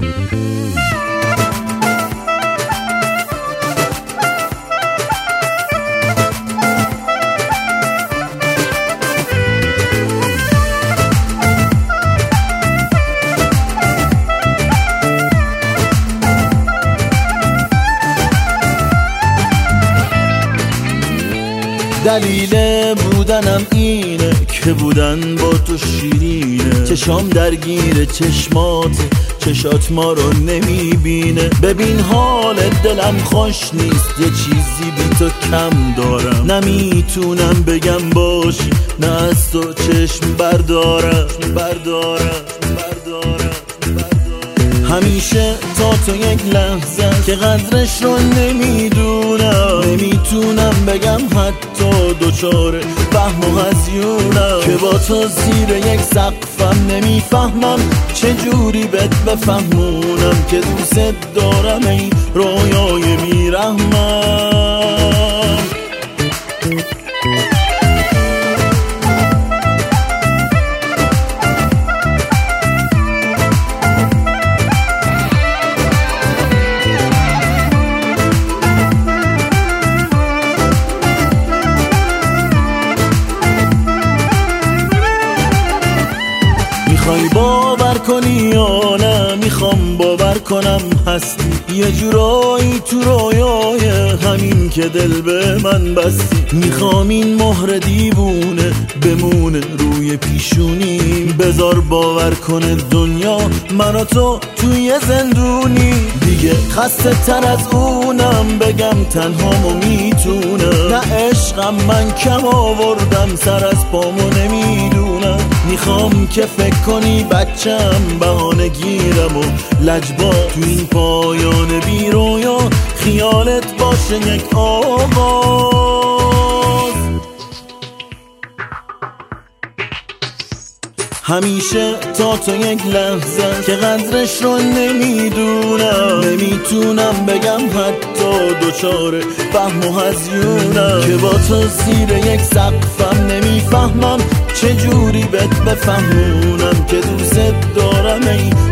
دلیل بودنم اینه که بودن با تو شیرینه، چشام درگیر چشات ما رو نمیبینه. ببین حال دلم خوش نیست، یه چیزی بی تو کم دارم. نمیتونم بگم باشی، نه از تو چشم بردارم. همیشه تا تو یک لحظه که قدرش رو نمیتونم بگم حتی دوچاره فهم و هزیونم، که با تو زیر یک سقفم نمیفهمم چجوری بهت بفهمونم که دوست دارم ای رویای میرحمم. میخوای باور کنی یا نه؟ میخوام باور کنم هستی یه جورایی تو رویای همین که دل به من بستی. میخوام این مهر دیوونه بمونه روی پیشونی، بذار باور کنه دنیا من و تو توی زندونی. دیگه خسته تر از اونم بگم تنهامو میتونم، نه عشقم من کم آوردم سر از پامو نمیدونم. میخوام که فکر کنی بچم بهانه گیرم و لجبا تو این پایان بی رویا خیالت باشه یک آغاز. همیشه تا تو یک لحظه که قدرش رو نمیتونم بگم حتی دوچاره فهم و هزیونم، که با تو زیر یک سقفم نمیفهمم چجوری بهت بفهمونم که دوست دارم ای